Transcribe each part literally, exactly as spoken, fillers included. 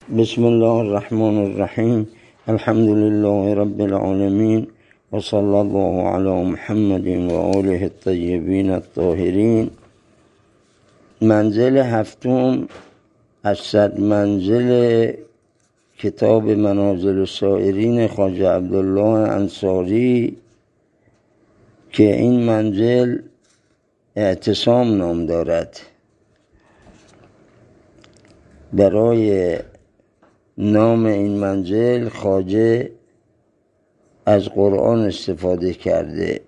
بسم الله الرحمن الرحیم. الحمد لله رب العالمین و صلی الله علی محمد و آله الطیبین الطاهرین. منزل هفتم از صد منزل کتاب منازل السائرین خواجه عبدالله انصاری که این منزل اعتصام نام دارد. برای نام این منزل خواجه از قرآن استفاده کرده.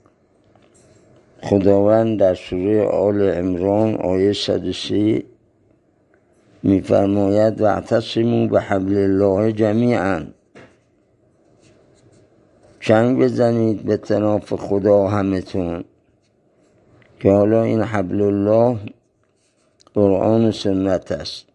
خداوند در سوره آل عمران آیه صد و سه می‌فرماید واعتصموا بحبل الله جمیعا، چنگ بزنید به طناف خدا همتون، که حالا این حبل الله قرآن و سنت است.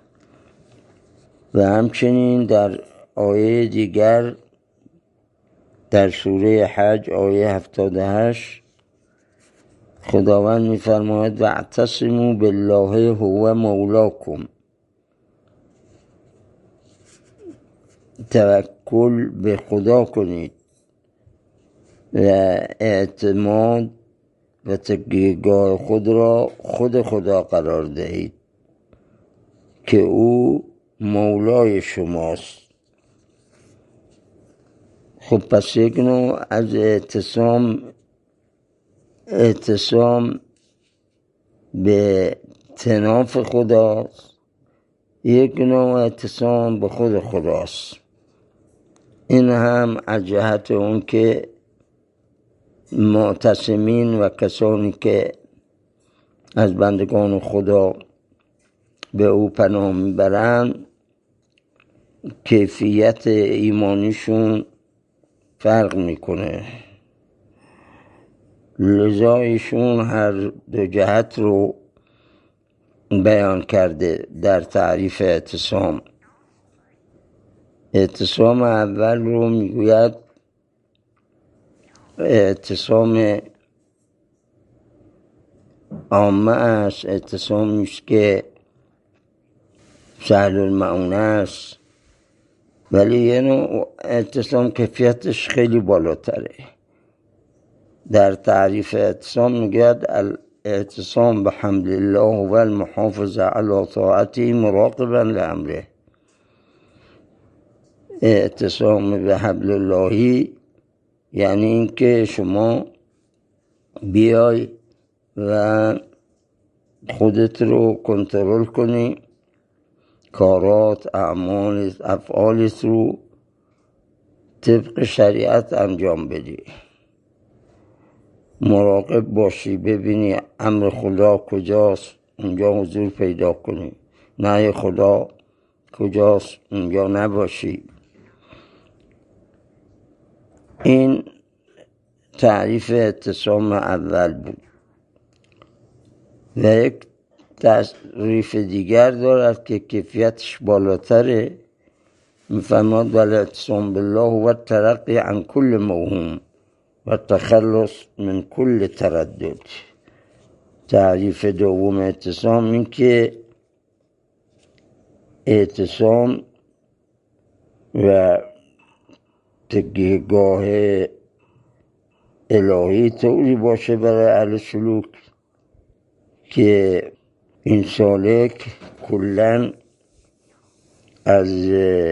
و همچنین در آیه دیگر در سوره حج آیه هفتاد و هشت خداوند می‌فرماید واعتصموا بالله هو مولاکم، توکل به خدا کنید و اعتماد و تکیهگاه خود را خود خدا قرار دهید که او مولای شماست. خب پس یک نوع از اعتصام اعتصام به طناف خداست، یک نوع اعتصام به خود خداست. این هم از جهت اون که معتصمین و کسانی که از بندگان خدا به او پناه میبرند کیفیت ایمانیشون فرق میکنه، لذا ایشون هر دو جهت رو بیان کرده در تعریف اعتصام. اعتصام اول رو میگوید اعتصام عامه است، اعتصامی است که سهل المعونه است، ولی یه نوع اعتصام کیفیتش خیلی بالاتره. در تعریف اعتصام میگوید الاعتصام بحمل الله و المحافظه علی طاعته مراقبا لامره. اعتصام به حبل اللهی یعنی این که شما بیای و خودت رو کنترل کنی، کارات، اعمال، افعالت رو طبق شریعت انجام بدی، مراقب باشی، ببینی امر خدا کجاست اونجا حضور پیدا کنی، نهی خدا کجاست اونجا نباشی. این تعریف اعتصام اول بود. و یک تعریف دیگر دارد که کیفیتش بالاتره، می‌فرماید والاعتصام بالله و الترقی عن کل موهوم و تخلص من کل تردد. تعریف دوم اعتصام این که اعتصام و تکیهگاه الهی طوری باشه برای اهل سلوک که این سالک کلن از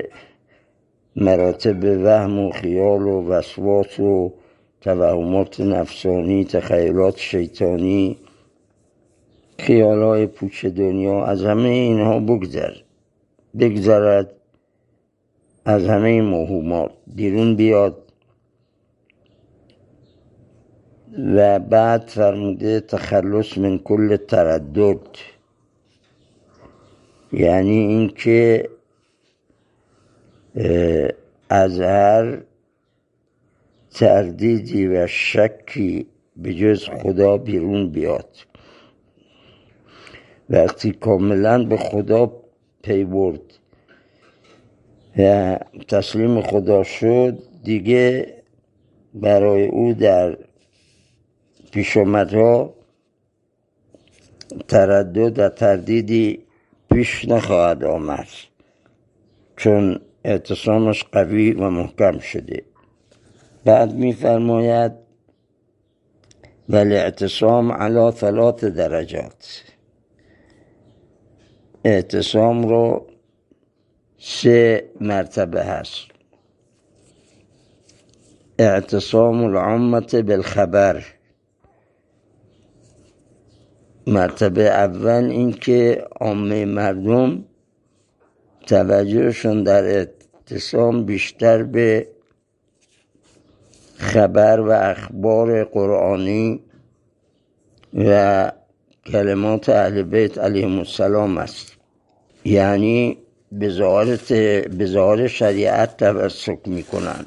مراتب وهم و خیال و وسواس و توهمات نفسانی، تخیلات شیطانی، خیالات پوچ دنیا، از همه اینها بگذر بگذرد از همه این موهومات بیرون بیاد. و بعد فرموده تخلص من کل تردد، یعنی این که از هر تردیدی و شکی به جز خدا بیرون بیاد. وقتی کاملا به خدا پی برد و تسلیم خدا شد، دیگه برای او در پیشامدها تردد و تردیدی پیش نخواهد آمد. چون اعتصامش قوی و محکم شده. بعد می‌فرماید والاعتصام علی ثلاث درجات، اعتصام رو سه مرتبه هست. اعتصام العامة بالخبر، مرتبه اول این که عامه مردم توجهشون در اعتصام بیشتر به خبر و اخبار قرآنی و کلمات اهل بیت علیهم السلام است، یعنی به ظاهر شریعت تمسک میکنن،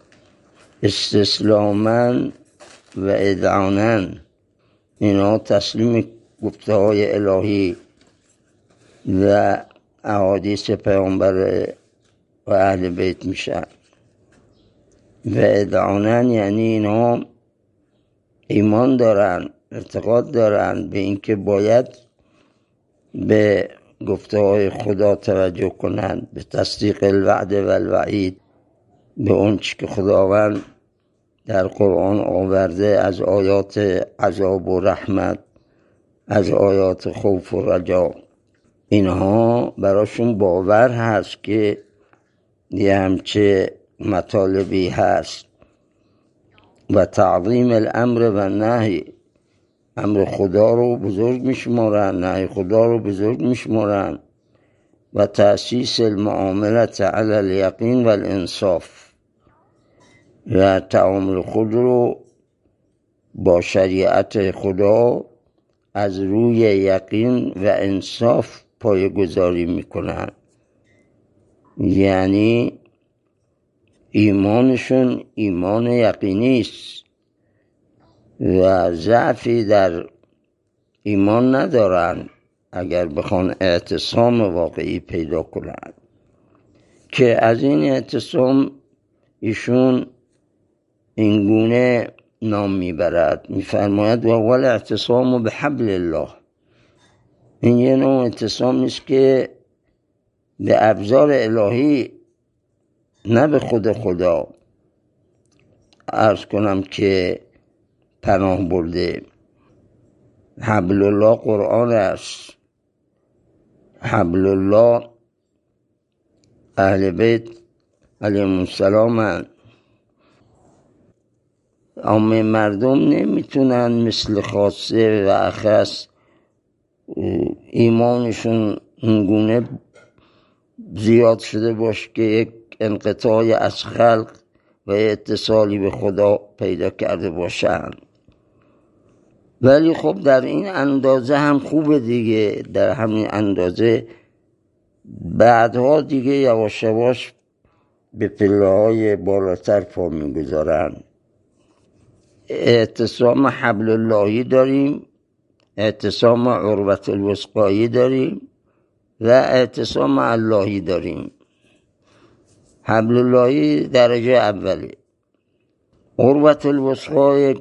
استسلاما و اذعانا اینا تسلیم گفته های الهی و احادیث پیامبر و اهل بیت میشن. و اذعانا یعنی اینا ایمان دارن، اعتقاد دارن به اینکه باید به گفته های خدا توجه کنند، به تصدیق الوعد و الوعید، به اون چی که خداوند در قرآن آورده از آیات عذاب و رحمت، از آیات خوف و رجا. اینها براشون باور هست که یه همچه مطالبی هست. و تعظیم الامر و نهی، امر خدا رو بزرگ میشمارن، نهی خدا رو بزرگ میشمارن. و تأسیس المعاملت علی الیقین و الانصاف، و تعامل خود رو با شریعت خدا از روی یقین و انصاف پایه‌گذاری میکنن. یعنی ایمانشون ایمان یقینی است و ضعفی در ایمان ندارن اگر بخوان اعتصام واقعی پیدا کنن. که از این اعتصام ایشون اینگونه نام میبرد، میفرماید و اول اعتصام به حبل الله. این یه نوع اعتصام نیست که به ابزار الهی، نه به خود خدا عرض کنم که پناه برده. حبل الله قرآن است، حبل الله اهل بیت علیهم السلام هست. عامه مردم نمیتونن مثل خاصه و اخص ایمانشون اینگونه زیاد شده باشه که یک انقطاعی از خلق و اتصالی به خدا پیدا کرده باشن. ولی خب در این اندازه هم خوبه دیگه، در همین اندازه بعدها دیگه یواش یواش به پله‌های بالاتر پا میگذارن. اعتصام حبل اللهی داریم، اعتصام عروة الوثقی داریم و اعتصام اللهی داریم. حبل اللهی درجه اولی، عروة الوثقی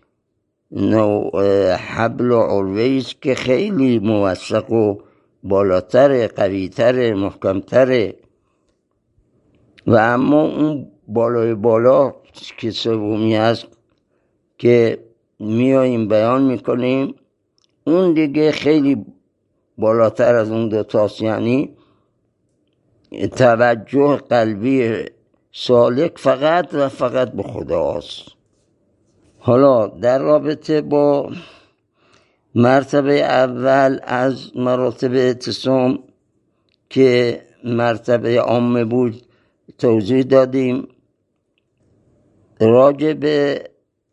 نوع حبل و عروه‌ای است که خیلی موثق و بالاتر، قویتر، محکمتره. و اما اون بالای بالا که سومی هست که میاییم بیان میکنیم، اون دیگه خیلی بالاتر از اون دوتاست. یعنی توجه قلبی سالک فقط و فقط به خداست. حالا در رابطه با مرتبه اول از مراتب اعتصام که مرتبه عامه بود توضیح دادیم. راجع به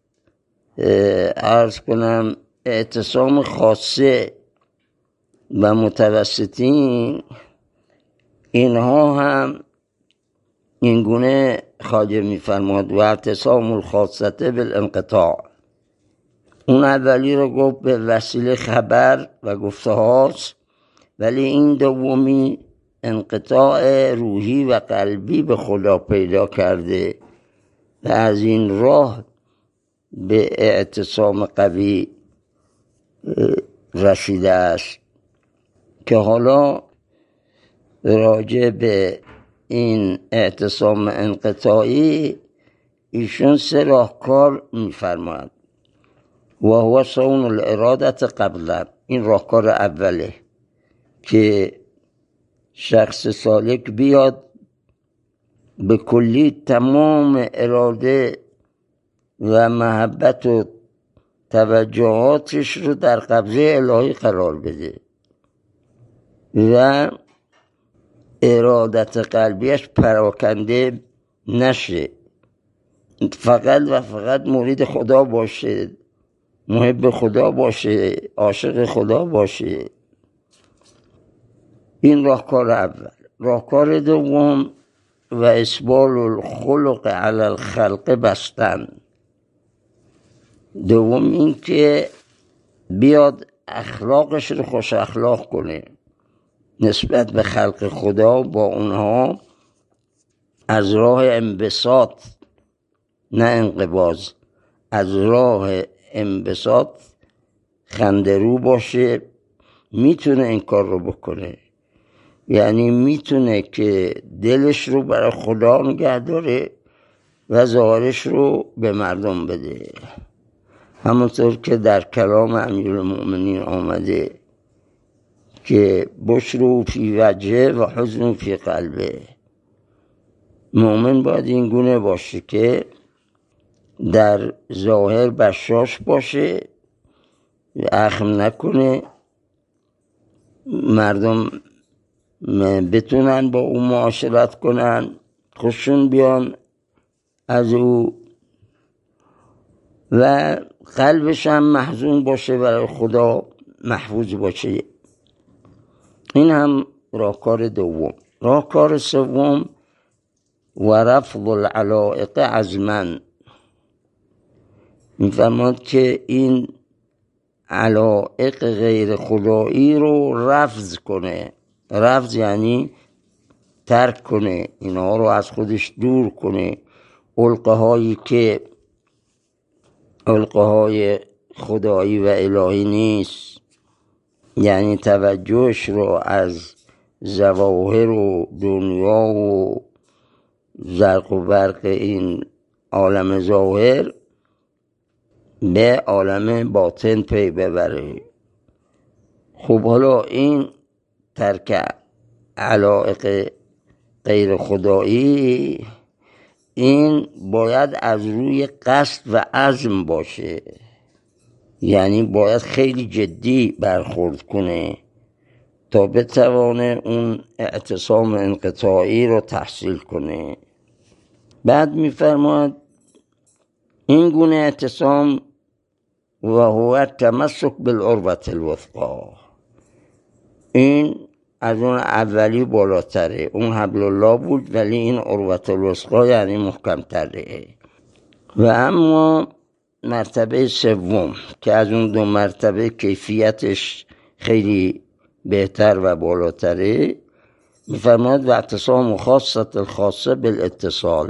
عرض کنم اعتصام خاصه و متوسطین، اینها هم اینگونه خواجه می‌فرماد و اعتصام الخاصه بالانقطاع. اون اولی رو گفت به وسیله خبر و گفته هاست، ولی این دومی انقطاع روحی و قلبی به خدا پیدا کرده و از این راه به اعتصام قوی رسیده است. که حالا راجع به این اعتصام انقطاعی ایشون سه راهکار میفرماید. و هو صون الارادت قبلا، این راهکار اوله که شخص سالک بیاد به کلی تمام اراده و محبت و توجهاتش رو در قبضه الهی قرار بده و ارادت قلبیش پراکنده نشه، فقط و فقط مرید خدا باشه، محب خدا باشه، عاشق خدا باشه. این راهکار اول. راهکار دوم و اسبال الخلق علی الخلق بستن. دوم این که بیاد اخلاقش رو خوش اخلاق کنه نسبت به خلق خدا، با اونها از راه انبساط نه انقباض، از راه انبساط خنده‌رو باشه. میتونه این کار رو بکنه، یعنی میتونه که دلش رو برای خدا نگه داره و ظاهرش رو به مردم بده، همونطور که در کلام امیرالمؤمنین آمده که بشروا فی وجهه و حزن فی قلبه. مؤمن باید این گونه باشه که در ظاهر بشاش باشه، اخم نکنه، مردم بتونن با او معاشرت کنن، خوششون بیان از او، و قلبش هم محزون باشه، برای خدا محفوظ باشه. این هم راهکار دوم. راهکار سوم و رفض العلائق عزما، میفرماد که این علائق غیر خدایی رو رفض کنه. رفض یعنی ترک کنه، اینها رو از خودش دور کنه. علقه هایی که علقه های خدایی و الهی نیست، یعنی توجهش رو از ظواهر و دنیا و زرق و برق این عالم ظاهر به عالم باطن پی ببره. خب حالا این ترک علائق غیر خدایی، این باید از روی قصد و عزم باشه، یعنی باید خیلی جدی برخورد کنه تا بتوانه اون اعتصام انقطاعی رو تحصیل کنه. بعد میفرماید این گونه اعتصام و هو تمسک بالعروة الوثقی، این از اون اولی بالاتره. اون حبل الله بود ولی این عروة الوثقی یعنی محکم تره. و اما مرتبه سوم که از اون دو مرتبه کیفیتش خیلی بهتر و بالاتره، میفرماید و اعتصام خاصة الخاصه بالاتصال.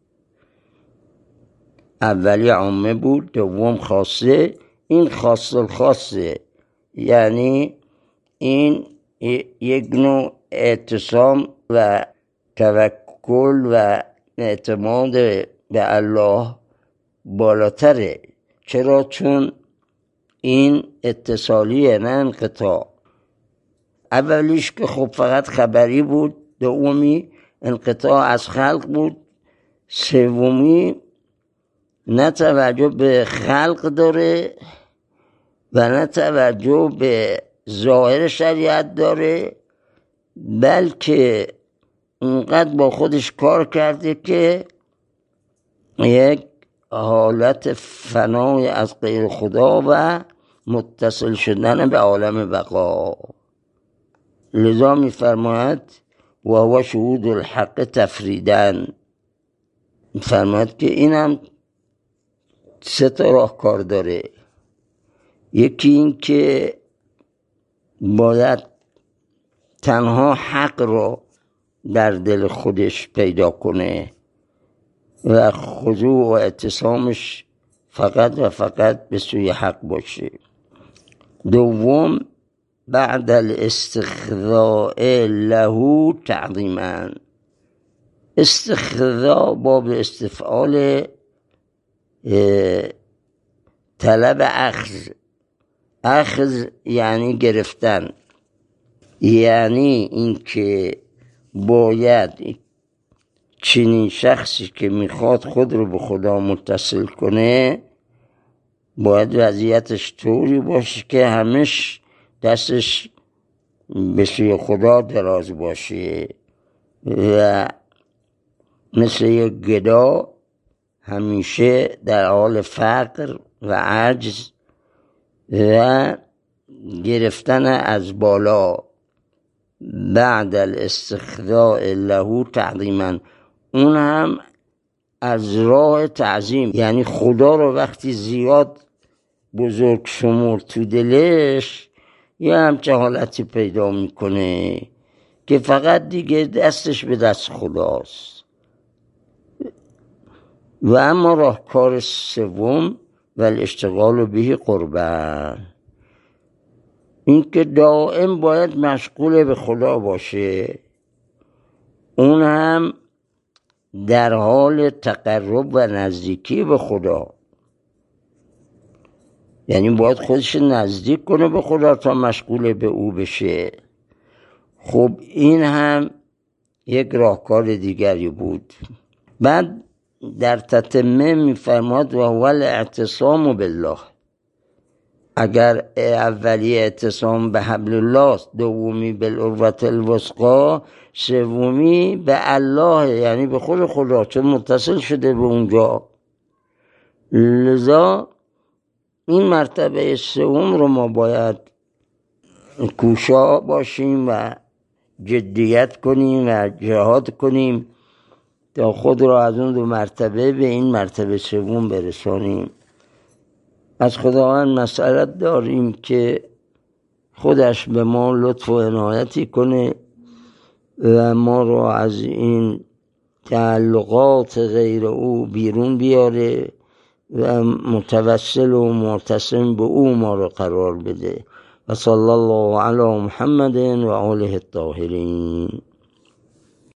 اولی عامه بود، دوم خاصه. این خاصه الخاصه یعنی این یک نوع اعتصام و توکل و اعتماد به الله بالاتره. چرا؟ چون این اتصالیه نه انقطاع. اولیش که خب فقط خبری بود، دومی انقطاع از خلق بود، سومی نه توجه به خلق داره و نه توجه به ظاهر شریعت داره، بلکه اونقدر با خودش کار کرده که یک حالت فنای از غیر خدا و متصل شدن به عالم بقا. لذا میفرماید و هو شهود الحق تفریدن. میفرماید که اینم سه تا راهکار داره. یکی این که باید تنها حق رو در دل خودش پیدا کنه و خضوع و اعتصامش فقط و فقط به سوی حق باشه. دوم بعد الاستخضاء له تعظیما، استخذا باب استفعال طلب اخذ. اخذ یعنی گرفتن، یعنی اینکه باید چنین شخصی که میخواد خود رو به خدا متصل کنه باید وضعیتش طوری باشه که همش دستش به سوی خدا دراز باشه و مثل یک گدا همیشه در حال فقر و عجز و گرفتن از بالا بعد الاستخضاء له تعظیما، اون هم از راه تعظیم، یعنی خدا رو وقتی زیاد بزرگ شمرد تو دلش یه همچه حالتی پیدا میکنه که فقط دیگه دستش به دست خداست. و اما راهکار سوم و الاشتغال به قربان، این که دائم باید مشغول به خدا باشه، اون هم در حال تقرب و نزدیکی به خدا، یعنی باید خودش نزدیک کنه به خدا تا مشغول به او بشه. خب این هم یک راهکار دیگری بود. بعد در تتمه میفرماد و هو الاعتصام بالله، اگر اولی اعتصام به حبل الله، دومی بالعروة الوثقی، سومی به الله یعنی به خود خدا، چون متصل شده به اونجا. لذا این مرتبه سوم رو ما باید کوشا باشیم و جدیت کنیم و جهاد کنیم تا خود را از اون دو مرتبه به این مرتبه سوم برسانیم. از خداوند مسئلت داریم که خودش به ما لطف و عنایتی کنه و ما را از این تعلقات غیر او بیرون بیاره و متوسل و معتصم به او ما را قرار بده. و صلی الله علی محمد و آله الطاهرین.